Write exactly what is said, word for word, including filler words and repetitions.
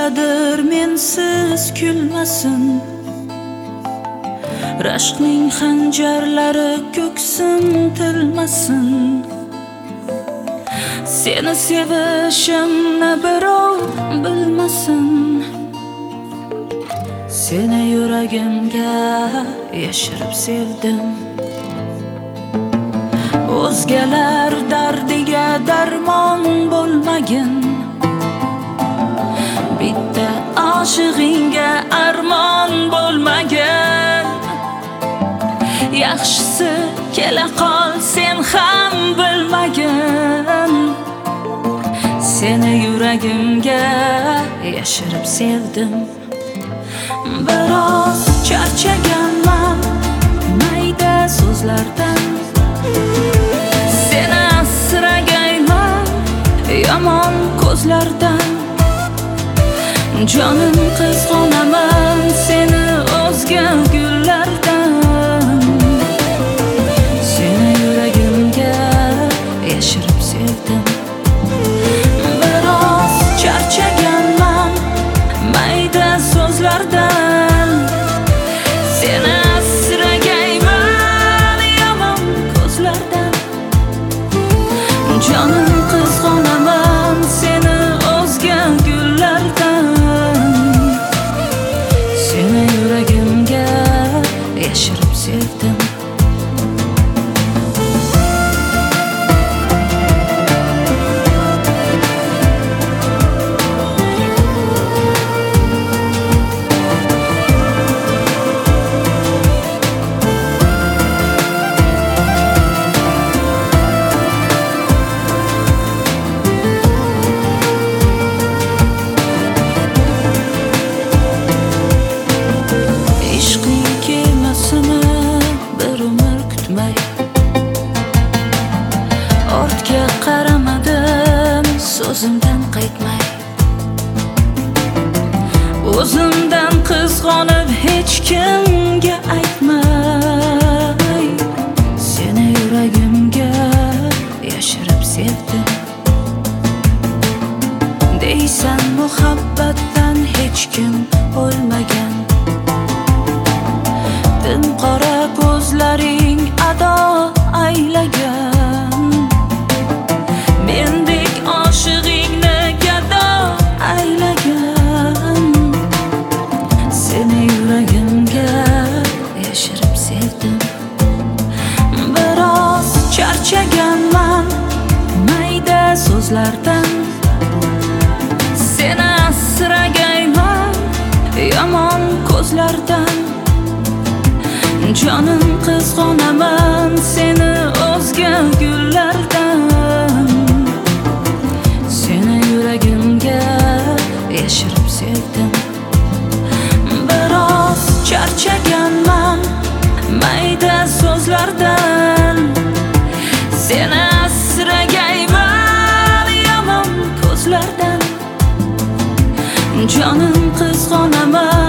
negadir mensiz kulmasin. Rashqning xanjarlari ko'ksim tilmasin. Seni sevishimni birov bilmasin. Seni yuragimga yashirib sevdim. O'zgalar dardiga darmon bo'lmagin. Bitta oshig'ingga armon bo'lmagin. Yaxshisi kela qol sen ham bilmagin. Seni yuragimga yashirib sevdim. Biroz charchaganman mayda so'zlardan. Seni asragayman yomon ko'zlardan. Jonim qizg'onaman seni o'zga gullardan. Seni yuragimga yashirib sevdim. Biroz charchaganman mayda so'zlardan. Seni asragayman yomon ko'zlardan. Jonim qizg'onaman seni o'zga gullardan. Seni yuragimga yashirib sevdim. Ortga qaramadim so'zimdan qaytmay. O'zimdan qizg'onib hech kimga aytmay. Seni yuragimga yashirib sevdim. Deysan muhabbatdan hech kim o'lmagan. Timqora ko'zlaring ado aylagan. Mendek oshig'ingni gado aylagan. Seni yuragimga yashirib sevdim. Biroz charchaganman mayda so'zlardan. Seni asragayman yomon ko'zlardan. Jonim qizg'onaman seni o'zga gullardan. Seni yuragimga yashirib sevdim. Biroz charchaganman mayda so'zlardan. Seni asragayman yomon ko'zlardan. Jonim qizg'onaman